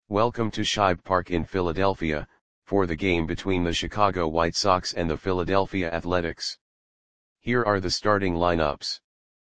Welcome to Shibe Park in Philadelphia, for the game between the Chicago White Sox and the Philadelphia Athletics. Here are the starting lineups.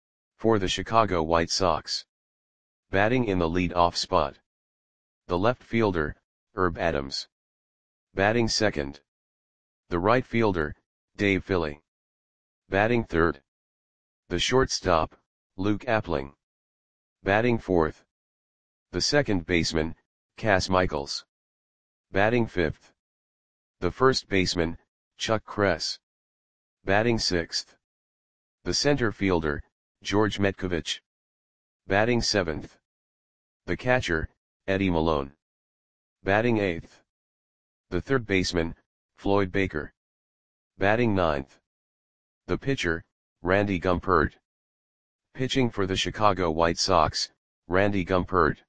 For the Chicago White Sox. Batting in the lead-off spot. The left fielder, Herb Adams. Batting second. The right fielder, Dave Philly. Batting third. The shortstop, Luke Appling. Batting fourth. The second baseman, Cas Michaels. Batting fifth. The first baseman, Chuck Kress. Batting sixth. The center fielder, George Metcovich. Batting seventh. The catcher, Eddie Malone. Batting eighth. The third baseman, Floyd Baker. Batting ninth. The pitcher, Randy Gumpert. Pitching for the Chicago White Sox, Randy Gumpert.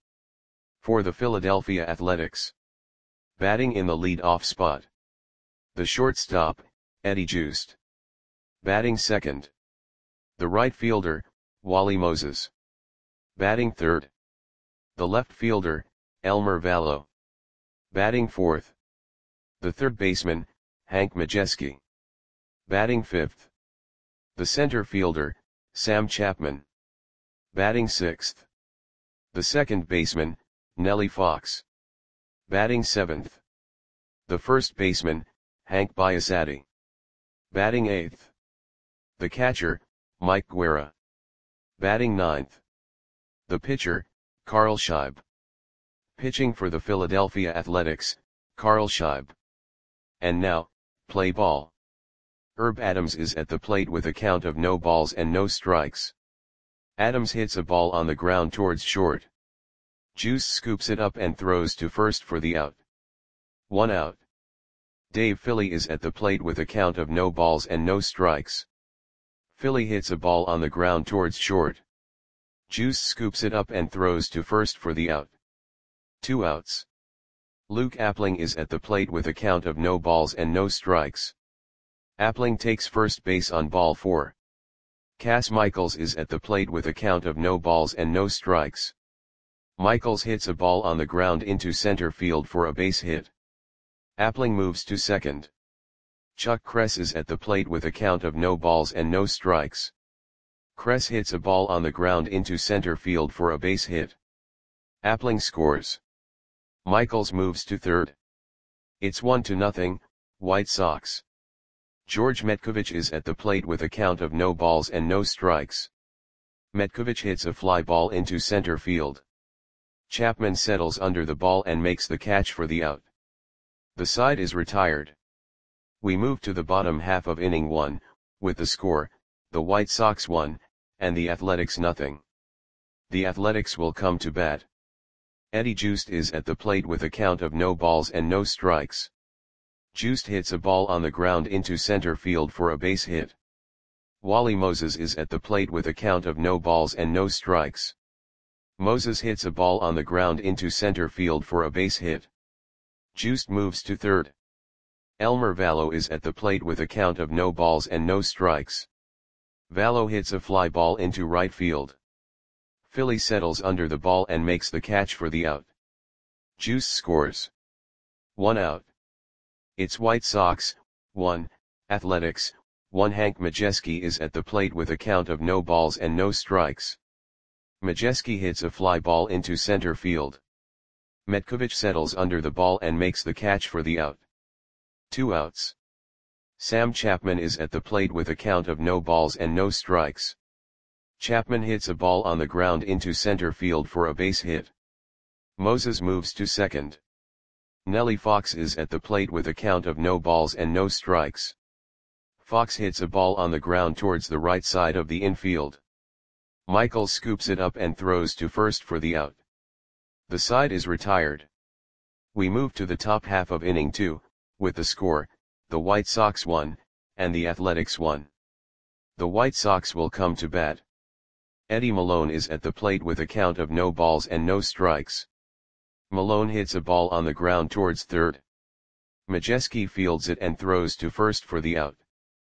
For the Philadelphia Athletics. Batting in the lead-off spot. The shortstop, Eddie Joost. Batting second. The right fielder, Wally Moses. Batting third. The left fielder, Elmer Vallow. Batting fourth. The third baseman, Hank Majeski. Batting fifth. The center fielder, Sam Chapman. Batting sixth. The second baseman, Nellie Fox. Batting seventh. The first baseman, Hank Biasati. Batting eighth. The catcher, Mike Guerra. Batting ninth. The pitcher, Carl Shibe. Pitching for the Philadelphia Athletics, Carl Shibe. And now, play ball. Herb Adams is at the plate with a count of no balls and no strikes. Adams hits a ball on the ground towards short. Juice scoops it up and throws to first for the out. 1 out. Dave Philly is at the plate with a count of no balls and no strikes. Philly hits a ball on the ground towards short. Juice scoops it up and throws to first for the out. 2 outs. Luke Appling is at the plate with a count of no balls and no strikes. Appling takes first base on ball 4. Cas Michaels is at the plate with a count of no balls and no strikes. Michaels hits a ball on the ground into center field for a base hit. Appling moves to second. Chuck Kress is at the plate with a count of no balls and no strikes. Kress hits a ball on the ground into center field for a base hit. Appling scores. Michaels moves to third. It's 1-0, White Sox. George Metcovich is at the plate with a count of no balls and no strikes. Metcovich hits a fly ball into center field. Chapman settles under the ball and makes the catch for the out. The side is retired. We move to the bottom half of inning 1, with the score, the White Sox 1, and the Athletics 0. The Athletics will come to bat. Eddie Joost is at the plate with a count of no balls and no strikes. Joost hits a ball on the ground into center field for a base hit. Wally Moses is at the plate with a count of no balls and no strikes. Moses hits a ball on the ground into center field for a base hit. Joost moves to third. Elmer Vallow is at the plate with a count of no balls and no strikes. Vallow hits a fly ball into right field. Philly settles under the ball and makes the catch for the out. Joost scores. 1 out. It's White Sox, 1, Athletics, 1. Hank Majeski is at the plate with a count of no balls and no strikes. Majeski hits a fly ball into center field. Metcovich settles under the ball and makes the catch for the out. 2 outs. Sam Chapman is at the plate with a count of no balls and no strikes. Chapman hits a ball on the ground into center field for a base hit. Moses moves to second. Nellie Fox is at the plate with a count of no balls and no strikes. Fox hits a ball on the ground towards the right side of the infield. Michaels scoops it up and throws to first for the out. The side is retired. We move to the top half of inning 2, with the score, the White Sox 1, and the Athletics 1. The White Sox will come to bat. Eddie Malone is at the plate with a count of no balls and no strikes. Malone hits a ball on the ground towards third. Majeski fields it and throws to first for the out.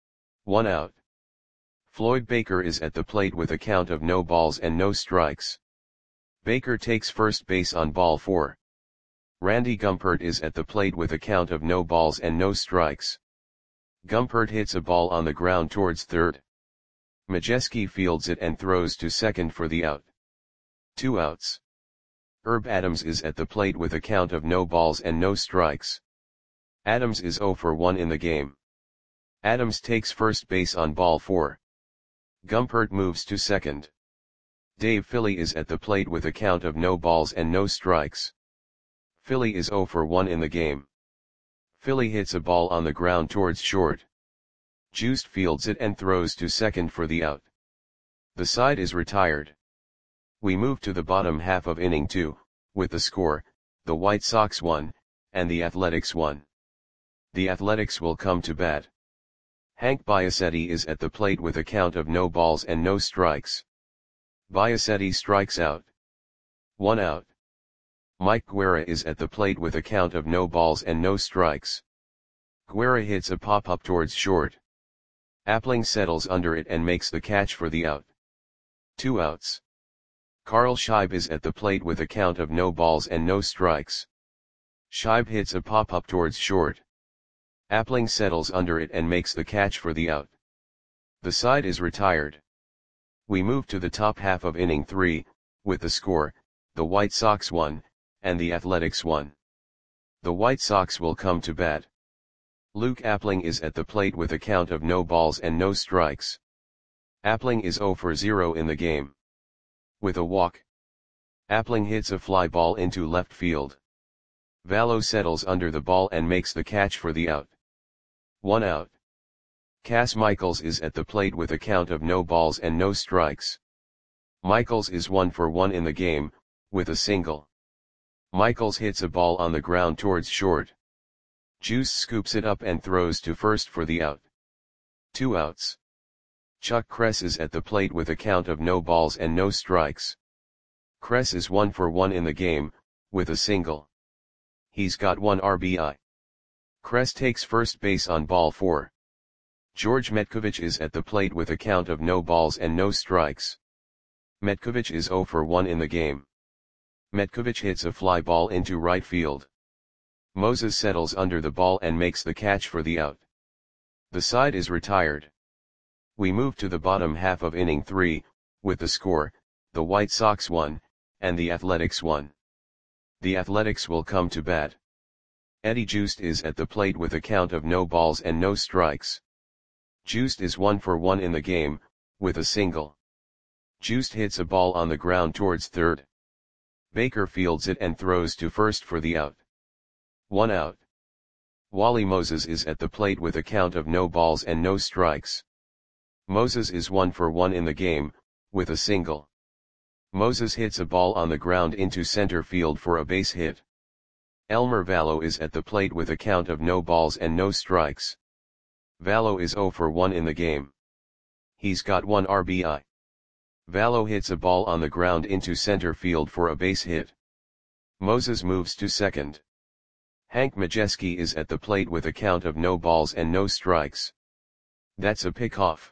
1 out. Floyd Baker is at the plate with a count of no balls and no strikes. Baker takes first base on ball 4. Randy Gumpert is at the plate with a count of no balls and no strikes. Gumpert hits a ball on the ground towards third. Majewski fields it and throws to second for the out. 2 outs. Herb Adams is at the plate with a count of no balls and no strikes. Adams is 0 for 1 in the game. Adams takes first base on ball 4. Gumpert moves to second. Dave Philly is at the plate with a count of no balls and no strikes. Philly is 0 for 1 in the game. Philly hits a ball on the ground towards short. Juiced fields it and throws to second for the out. The side is retired. We move to the bottom half of inning 2, with the score, the White Sox 1, and the Athletics 1. The Athletics will come to bat. Hank Biasetti is at the plate with a count of no balls and no strikes. Biasetti strikes out. 1 out. Mike Guerra is at the plate with a count of no balls and no strikes. Guerra hits a pop-up towards short. Appling settles under it and makes the catch for the out. 2 outs. Carl Scheib is at the plate with a count of no balls and no strikes. Scheib hits a pop-up towards short. Appling settles under it and makes the catch for the out. The side is retired. We move to the top half of inning 3, with the score, the White Sox 1, and the Athletics 1. The White Sox will come to bat. Luke Appling is at the plate with a count of no balls and no strikes. Appling is 0 for 0 in the game. With a walk. Appling hits a fly ball into left field. Vallo settles under the ball and makes the catch for the out. 1 out. Cass Michaels is at the plate with a count of no balls and no strikes. Michaels is 1 for 1 in the game, with a single. Michaels hits a ball on the ground towards short. Juice scoops it up and throws to first for the out. 2 outs. Chuck Kress is at the plate with a count of no balls and no strikes. Kress is 1 for 1 in the game, with a single. He's got 1 RBI. Kress takes first base on ball 4. George Metkovich is at the plate with a count of no balls and no strikes. Metkovich is 0 for 1 in the game. Metkovich hits a fly ball into right field. Moses settles under the ball and makes the catch for the out. The side is retired. We move to the bottom half of inning 3, with the score, the White Sox 1, and the Athletics 1. The Athletics will come to bat. Eddie Juiced is at the plate with a count of no balls and no strikes. Juiced is 1 for 1 in the game, with a single. Juiced hits a ball on the ground towards third. Baker fields it and throws to first for the out. 1 out. Wally Moses is at the plate with a count of no balls and no strikes. Moses is 1 for 1 in the game, with a single. Moses hits a ball on the ground into center field for a base hit. Elmer Vallo is at the plate with a count of no balls and no strikes. Vallo is 0 for 1 in the game. He's got 1 RBI. Vallo hits a ball on the ground into center field for a base hit. Moses moves to second. Hank Majewski is at the plate with a count of no balls and no strikes. That's a pickoff.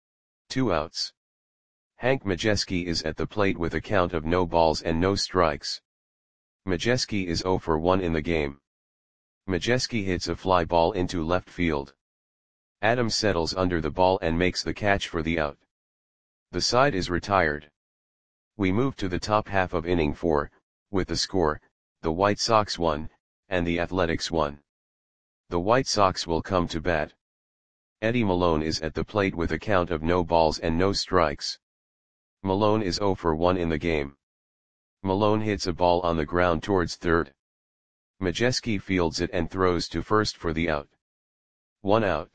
2 outs. Hank Majewski is at the plate with a count of no balls and no strikes. Majewski is 0 for 1 in the game. Majewski hits a fly ball into left field. Adams settles under the ball and makes the catch for the out. The side is retired. We move to the top half of inning 4, with the score, the White Sox 1, and the Athletics 1. The White Sox will come to bat. Eddie Malone is at the plate with a count of no balls and no strikes. Malone is 0 for 1 in the game. Malone hits a ball on the ground towards third. Majewski fields it and throws to first for the out. 1 out.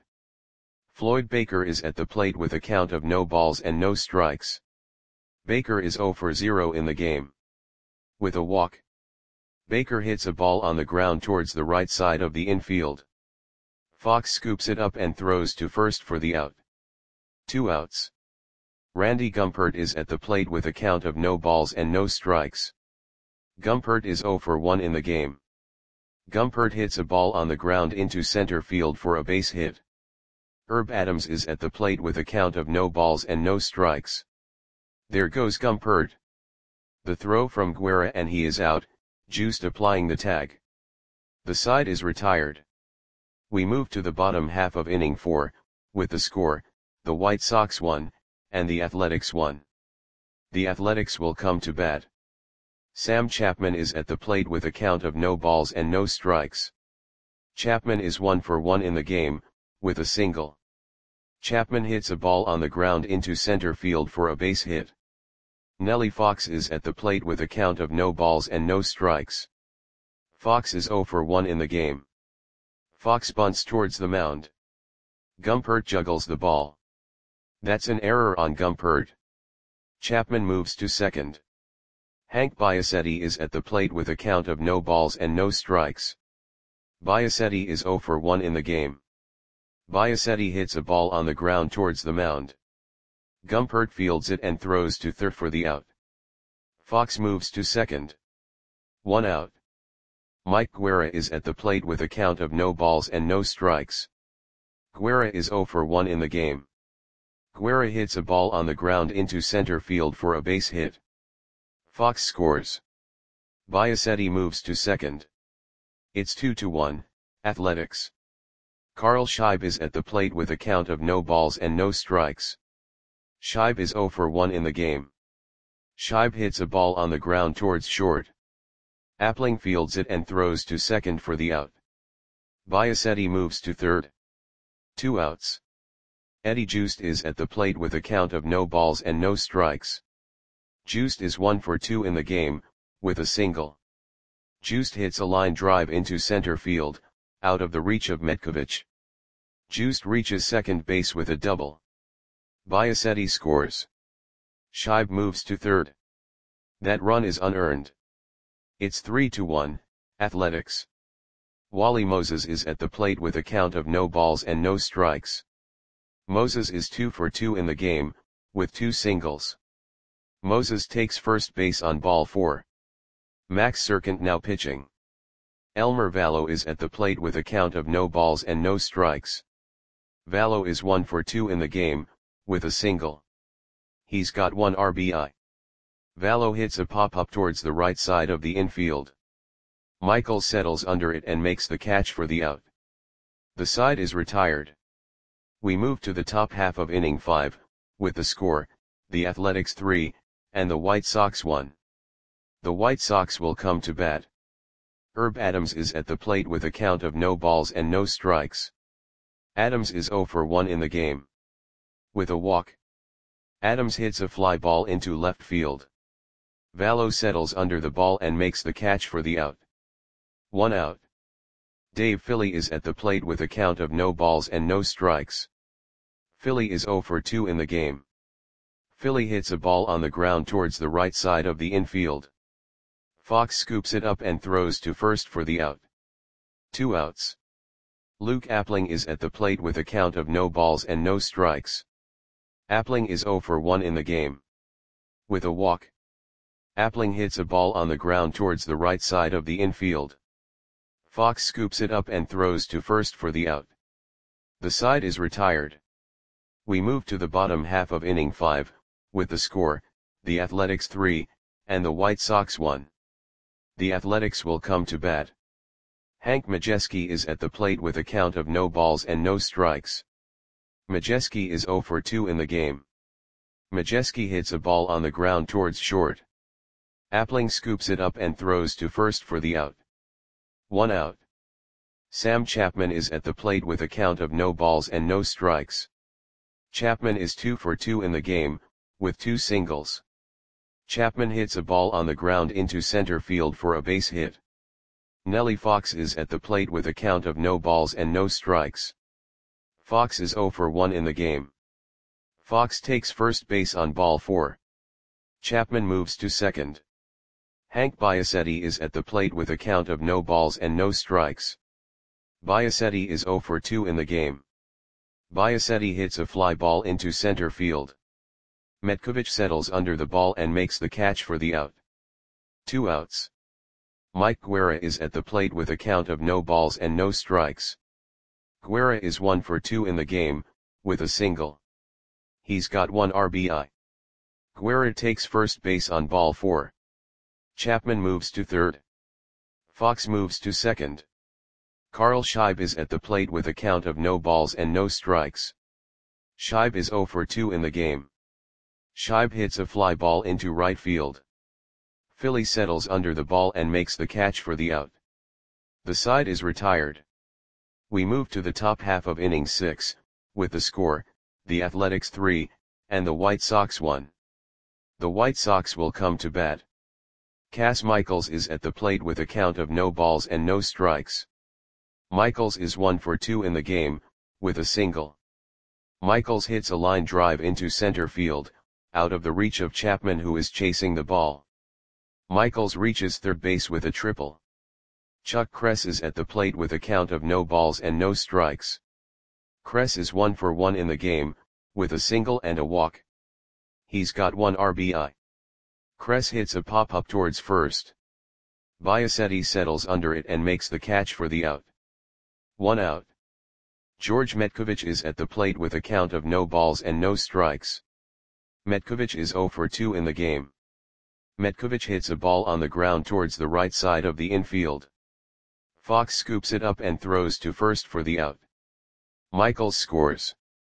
Floyd Baker is at the plate with a count of no balls and no strikes. Baker is 0 for 0 in the game. With a walk. Baker hits a ball on the ground towards the right side of the infield. Fox scoops it up and throws to first for the out. 2 outs. Randy Gumpert is at the plate with a count of no balls and no strikes. Gumpert is 0 for 1 in the game. Gumpert hits a ball on the ground into center field for a base hit. Herb Adams is at the plate with a count of no balls and no strikes. There goes Gumpert. The throw from Guerra and he is out, Juiced applying the tag. The side is retired. We move to the bottom half of inning 4, with the score, the White Sox 1, and the Athletics 1. The Athletics will come to bat. Sam Chapman is at the plate with a count of no balls and no strikes. Chapman is 1 for 1 in the game, with a single. Chapman hits a ball on the ground into center field for a base hit. Nellie Fox is at the plate with a count of no balls and no strikes. Fox is 0 for 1 in the game. Fox bunts towards the mound. Gumpert juggles the ball. That's an error on Gumpert. Chapman moves to second. Hank Biasetti is at the plate with a count of no balls and no strikes. Biasetti is 0 for 1 in the game. Biasetti hits a ball on the ground towards the mound. Gumpert fields it and throws to third for the out. Fox moves to second. 1 out. Mike Guerra is at the plate with a count of no balls and no strikes. Guerra is 0 for 1 in the game. Guerra hits a ball on the ground into center field for a base hit. Fox scores. Biasetti moves to second. It's 2-1, Athletics. Carl Scheib is at the plate with a count of no balls and no strikes. Scheib is 0 for 1 in the game. Scheib hits a ball on the ground towards short. Appling fields it and throws to second for the out. Biasetti moves to third. 2 outs. Eddie Joost is at the plate with a count of no balls and no strikes. Joost is 1 for 2 in the game, with a single. Joost hits a line drive into center field, out of the reach of Metkovich. Joost reaches second base with a double. Biasetti scores. Scheib moves to third. That run is unearned. It's 3-1, Athletics. Wally Moses is at the plate with a count of no balls and no strikes. Moses is 2 for 2 in the game, with 2 singles. Moses takes first base on ball 4. Max Serkant now pitching. Elmer Vallo is at the plate with a count of no balls and no strikes. Vallo is 1 for 2 in the game, with a single. He's got 1 RBI. Vallo hits a pop-up towards the right side of the infield. Michael settles under it and makes the catch for the out. The side is retired. We move to the top half of inning 5, with the score, the Athletics 3, and the White Sox 1. The White Sox will come to bat. Herb Adams is at the plate with a count of no balls and no strikes. Adams is 0 for 1 in the game. With a walk. Adams hits a fly ball into left field. Vallo settles under the ball and makes the catch for the out. 1 out. Dave Philly is at the plate with a count of no balls and no strikes. Philly is 0 for 2 in the game. Philly hits a ball on the ground towards the right side of the infield. Fox scoops it up and throws to first for the out. 2 outs. Luke Appling is at the plate with a count of no balls and no strikes. Appling is 0 for 1 in the game. With a walk. Appling hits a ball on the ground towards the right side of the infield. Fox scoops it up and throws to first for the out. The side is retired. We move to the bottom half of inning 5, with the score, the Athletics 3, and the White Sox 1. The Athletics will come to bat. Hank Majeski is at the plate with a count of no balls and no strikes. Majeski is 0 for 2 in the game. Majeski hits a ball on the ground towards short. Appling scoops it up and throws to first for the out. 1 out. Sam Chapman is at the plate with a count of no balls and no strikes. Chapman is 2 for 2 in the game, with 2 singles. Chapman hits a ball on the ground into center field for a base hit. Nellie Fox is at the plate with a count of no balls and no strikes. Fox is 0 for 1 in the game. Fox takes first base on ball 4. Chapman moves to second. Hank Biasetti is at the plate with a count of no balls and no strikes. Biasetti is 0 for 2 in the game. Biasetti hits a fly ball into center field. Metkovich settles under the ball and makes the catch for the out. 2 outs. Mike Guerra is at the plate with a count of no balls and no strikes. Guerra is 1 for 2 in the game, with a single. He's got 1 RBI. Guerra takes first base on ball 4. Chapman moves to third. Fox moves to second. Carl Scheib is at the plate with a count of no balls and no strikes. Scheib is 0 for 2 in the game. Scheib hits a fly ball into right field. Philly settles under the ball and makes the catch for the out. The side is retired. We move to the top half of inning 6, with the score, the Athletics 3, and the White Sox 1. The White Sox will come to bat. Cas Michaels is at the plate with a count of no balls and no strikes. Michaels is 1 for 2 in the game, with a single. Michaels hits a line drive into center field, out of the reach of Chapman, who is chasing the ball. Michaels reaches third base with a triple. Chuck Kress is at the plate with a count of no balls and no strikes. Kress is 1 for 1 in the game, with a single and a walk. He's got 1 RBI. Kress hits a pop-up towards first. Biasetti settles under it and makes the catch for the out. 1 out. George Metkovich is at the plate with a count of no balls and no strikes. Metkovich is 0 for 2 in the game. Metkovich hits a ball on the ground towards the right side of the infield. Fox scoops it up and throws to first for the out. Michaels scores.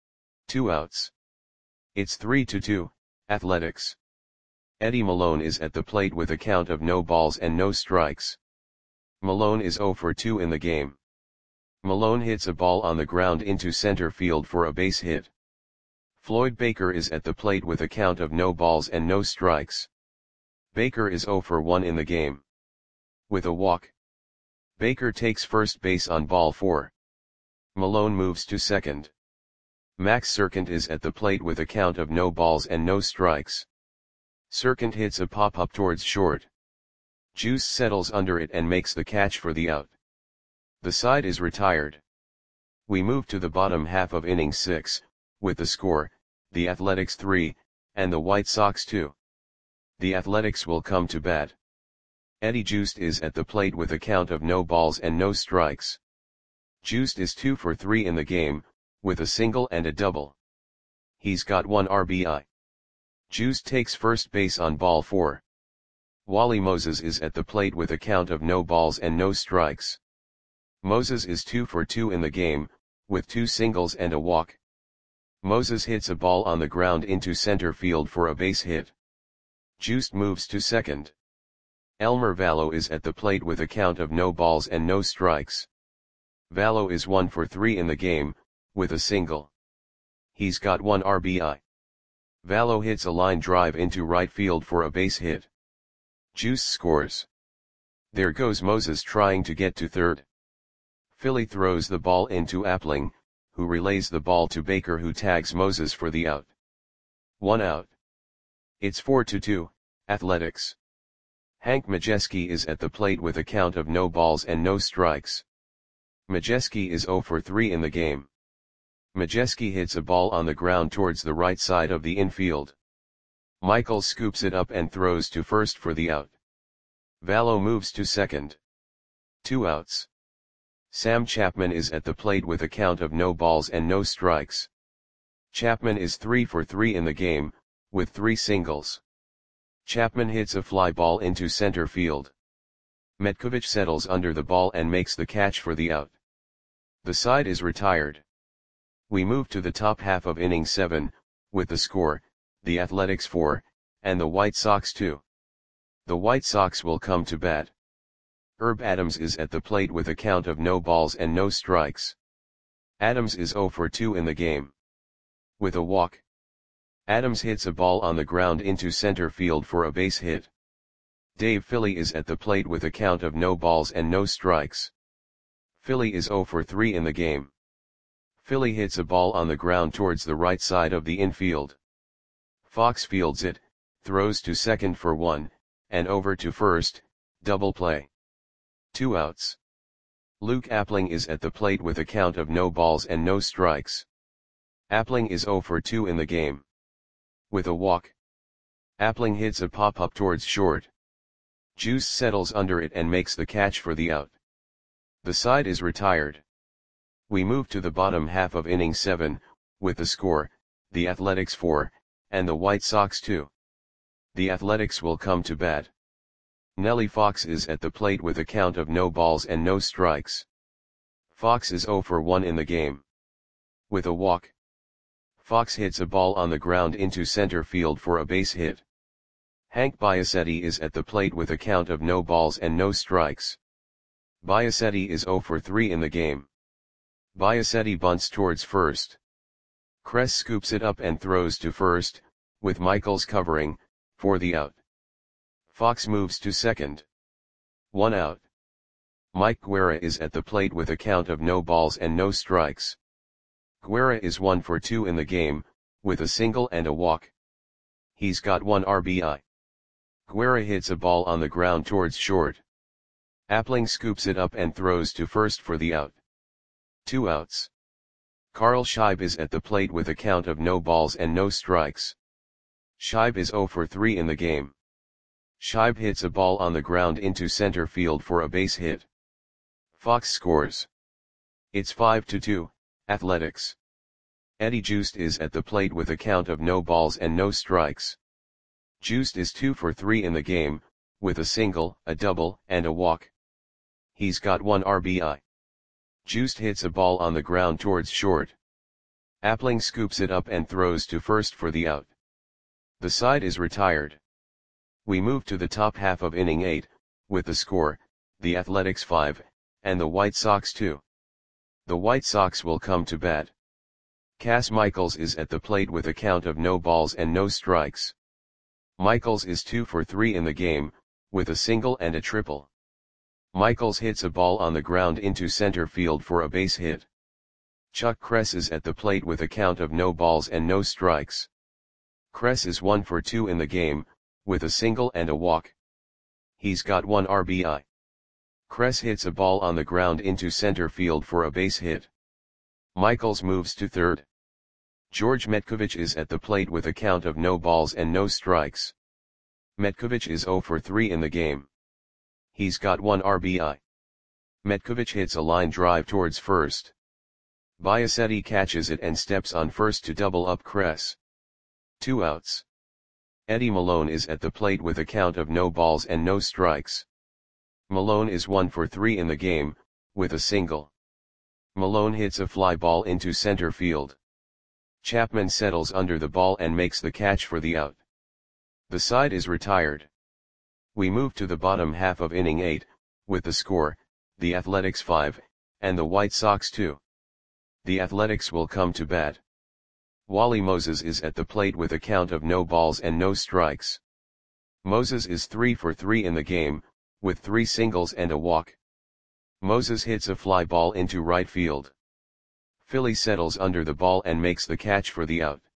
2 outs. It's 3-2, Athletics. Eddie Malone is at the plate with a count of no balls and no strikes. Malone is 0 for 2 in the game. Malone hits a ball on the ground into center field for a base hit. Floyd Baker is at the plate with a count of no balls and no strikes. Baker is 0 for 1 in the game. With a walk. Baker takes first base on ball 4. Malone moves to second. Max Serkint is at the plate with a count of no balls and no strikes. Serkint hits a pop-up towards short. Juice settles under it and makes the catch for the out. The side is retired. We move to the bottom half of inning 6, with the score, the Athletics 3, and the White Sox 2. The Athletics will come to bat. Eddie Joost is at the plate with a count of no balls and no strikes. Joost is 2 for 3 in the game, with a single and a double. He's got 1 RBI. Joost takes first base on ball 4. Wally Moses is at the plate with a count of no balls and no strikes. Moses is 2 for 2 in the game, with 2 singles and a walk. Moses hits a ball on the ground into center field for a base hit. Joost moves to second. Elmer Vallo is at the plate with a count of no balls and no strikes. Vallo is 1 for 3 in the game, with a single. He's got 1 RBI. Vallo hits a line drive into right field for a base hit. Juice scores. There goes Moses trying to get to third. Philly throws the ball into Appling, who relays the ball to Baker, who tags Moses for the out. 1 out. It's 4-2, Athletics. Hank Majeski is at the plate with a count of no balls and no strikes. Majeski is 0 for 3 in the game. Majeski hits a ball on the ground towards the right side of the infield. Michaels scoops it up and throws to first for the out. Vallo moves to second. 2 outs. Sam Chapman is at the plate with a count of no balls and no strikes. Chapman is 3 for 3 in the game, with 3 singles. Chapman hits a fly ball into center field. Metkovich settles under the ball and makes the catch for the out. The side is retired. We move to the top half of inning 7, with the score, the Athletics 4, and the White Sox 2. The White Sox will come to bat. Herb Adams is at the plate with a count of no balls and no strikes. Adams is 0 for 2 in the game. With a walk. Adams hits a ball on the ground into center field for a base hit. Dave Philly is at the plate with a count of no balls and no strikes. Philly is 0 for 3 in the game. Philly hits a ball on the ground towards the right side of the infield. Fox fields it, throws to second for 1, and over to first, double play. 2 outs. Luke Appling is at the plate with a count of no balls and no strikes. Appling is 0 for 2 in the game. With a walk. Appling hits a pop-up towards short. Juice settles under it and makes the catch for the out. The side is retired. We move to the bottom half of inning 7, with the score, the Athletics 4, and the White Sox 2. The Athletics will come to bat. Nellie Fox is at the plate with a count of no balls and no strikes. Fox is 0 for 1 in the game. With a walk, Fox hits a ball on the ground into center field for a base hit. Hank Biasetti is at the plate with a count of no balls and no strikes. Biasetti is 0 for 3 in the game. Biasetti bunts towards first. Kress scoops it up and throws to first, with Michaels covering, for the out. Fox moves to second. 1 out. Mike Guerra is at the plate with a count of no balls and no strikes. Guerra is 1 for 2 in the game, with a single and a walk. He's got 1 RBI. Guerra hits a ball on the ground towards short. Appling scoops it up and throws to first for the out. 2 outs. Carl Scheib is at the plate with a count of no balls and no strikes. Scheib is 0 for 3 in the game. Scheib hits a ball on the ground into center field for a base hit. Fox scores. It's 5-2, Athletics. Eddie Joost is at the plate with a count of no balls and no strikes. Joost is 2 for 3 in the game, with a single, a double, and a walk. He's got 1 RBI. Joost hits a ball on the ground towards short. Appling scoops it up and throws to first for the out. The side is retired. We move to the top half of inning 8, with the score, the Athletics 5, and the White Sox 2. The White Sox will come to bat. Cas Michaels is at the plate with a count of no balls and no strikes. Michaels is 2 for 3 in the game, with a single and a triple. Michaels hits a ball on the ground into center field for a base hit. Chuck Kress is at the plate with a count of no balls and no strikes. Kress is 1 for 2 in the game, with a single and a walk. He's got 1 RBI. Kress hits a ball on the ground into center field for a base hit. Michaels moves to third. George Metkovich is at the plate with a count of no balls and no strikes. Metkovich is 0 for 3 in the game. He's got 1 RBI. Metkovich hits a line drive towards first. Biasetti catches it and steps on first to double up Kress. 2 outs. Eddie Malone is at the plate with a count of no balls and no strikes. Malone is 1 for 3 in the game, with a single. Malone hits a fly ball into center field. Chapman settles under the ball and makes the catch for the out. The side is retired. We move to the bottom half of inning 8, with the score, the Athletics 5, and the White Sox 2. The Athletics will come to bat. Wally Moses is at the plate with a count of no balls and no strikes. Moses is 3 for 3 in the game, with 3 singles and a walk. Moses hits a fly ball into right field. Philly settles under the ball and makes the catch for the out.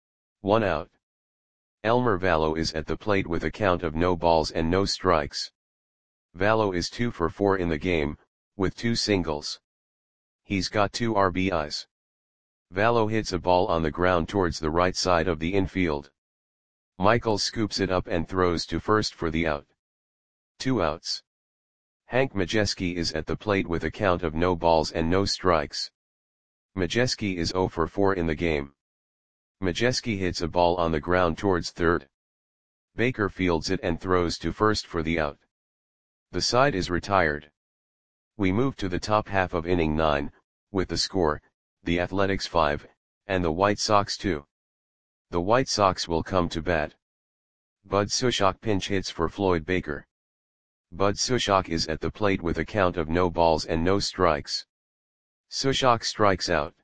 1 out. Elmer Vallo is at the plate with a count of no balls and no strikes. Vallo is 2 for 4 in the game, with 2 singles. He's got 2 RBIs. Vallo hits a ball on the ground towards the right side of the infield. Michaels scoops it up and throws to first for the out. 2 outs. Hank Majeski is at the plate with a count of no balls and no strikes. Majeski is 0 for 4 in the game. Majeski hits a ball on the ground towards third. Baker fields it and throws to first for the out. The side is retired. We move to the top half of inning 9, with the score, the Athletics 5, and the White Sox 2. The White Sox will come to bat. Bud Sushok pinch hits for Floyd Baker. Bud Sushok is at the plate with a count of no balls and no strikes. Sushok strikes out.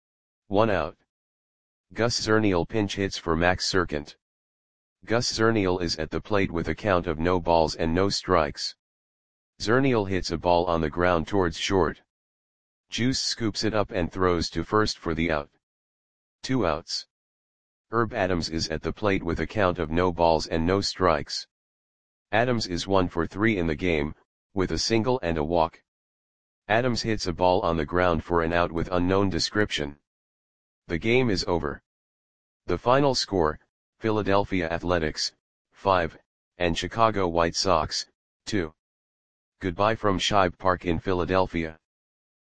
1 out. Gus Zernial pinch hits for Max Serkant. Gus Zernial is at the plate with a count of no balls and no strikes. Zernial hits a ball on the ground towards short. Juice scoops it up and throws to first for the out. 2 outs. Herb Adams is at the plate with a count of no balls and no strikes. Adams is 1 for 3 in the game, with a single and a walk. Adams hits a ball on the ground for an out with unknown description. The game is over. The final score, Philadelphia Athletics, 5, and Chicago White Sox, 2. Goodbye from Shibe Park in Philadelphia.